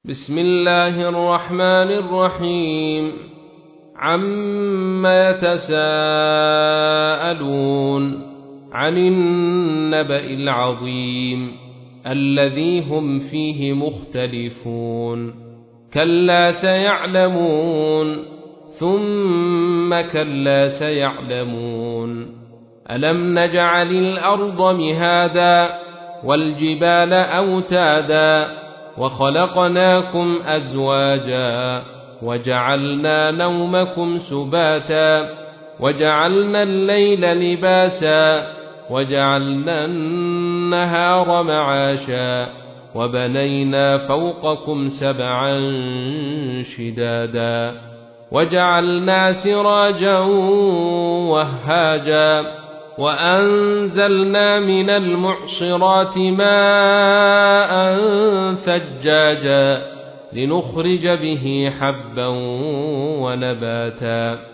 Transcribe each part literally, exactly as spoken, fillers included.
بسم الله الرحمن الرحيم عما يتساءلون عن النبأ العظيم الذي هم فيه مختلفون كلا سيعلمون ثم كلا سيعلمون ألم نجعل الأرض مهادا والجبال أوتادا وخلقناكم أزواجا وجعلنا نومكم سباتا وجعلنا الليل لباسا وجعلنا النهار معاشا وبنينا فوقكم سبعا شدادا وجعلنا سراجا وهاجا وأنزلنا من المعصرات ماء ثجاجا لنخرج به حبا ونباتا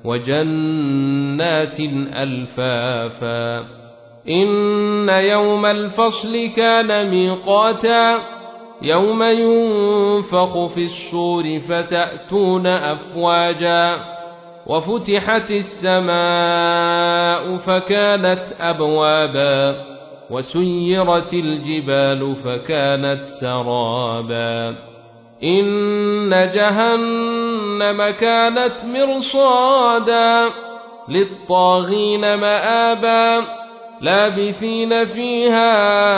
وجنات ألفافا إن يوم الفصل كان ميقاتا يوم ينفخ في الصور فتأتون أفواجا وفتحت السماء فكانت أبوابا وسيرت الجبال فكانت سرابا إن جهنم كانت مرصادا للطاغين مآبا لابثين فيها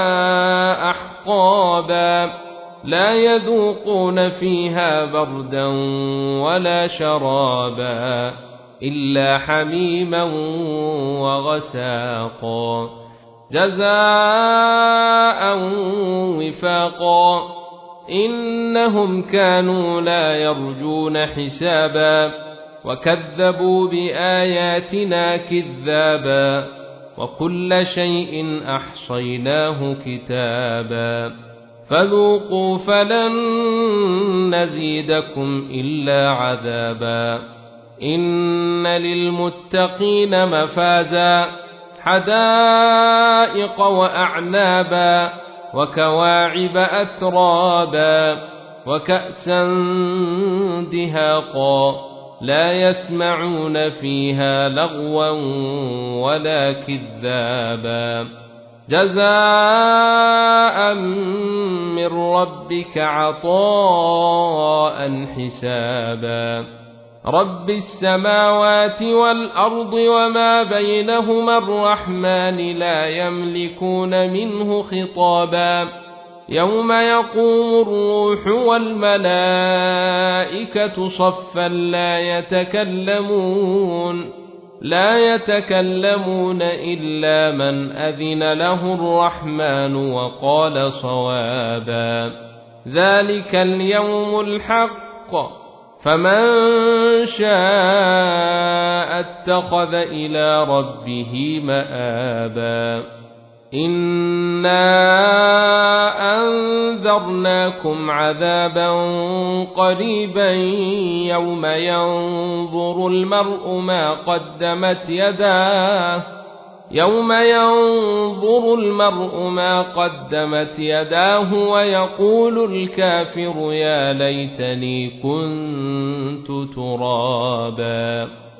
أحقابا لا يذوقون فيها بردا ولا شرابا إلا حميما وغساقا جزاء وفاقا إنهم كانوا لا يرجون حسابا وكذبوا بآياتنا كذابا وكل شيء أحصيناه كتابا فذوقوا فلن نزيدكم إلا عذابا إن للمتقين مفازا حدائق وأعنابا وكواعب أترابا وكأسا دهاقا لا يسمعون فيها لغوا ولا كذابا جزاء من ربك عطاء حسابا رب السماوات والأرض وما بينهما الرحمن لا يملكون منه خطابا يوم يقوم الروح والملائكة صفا لا يتكلمون لا يتكلمون إلا من أذن له الرحمن وقال صوابا ذلك اليوم الحق فمن شاء اتخذ إلى ربه مآبا إنا أنذرناكم عذابا قريبا يوم ينظر المرء ما قدمت يداه يوم ينظر المرء ما قدمت يداه ويقول الكافر يا ليتني كنت ترابا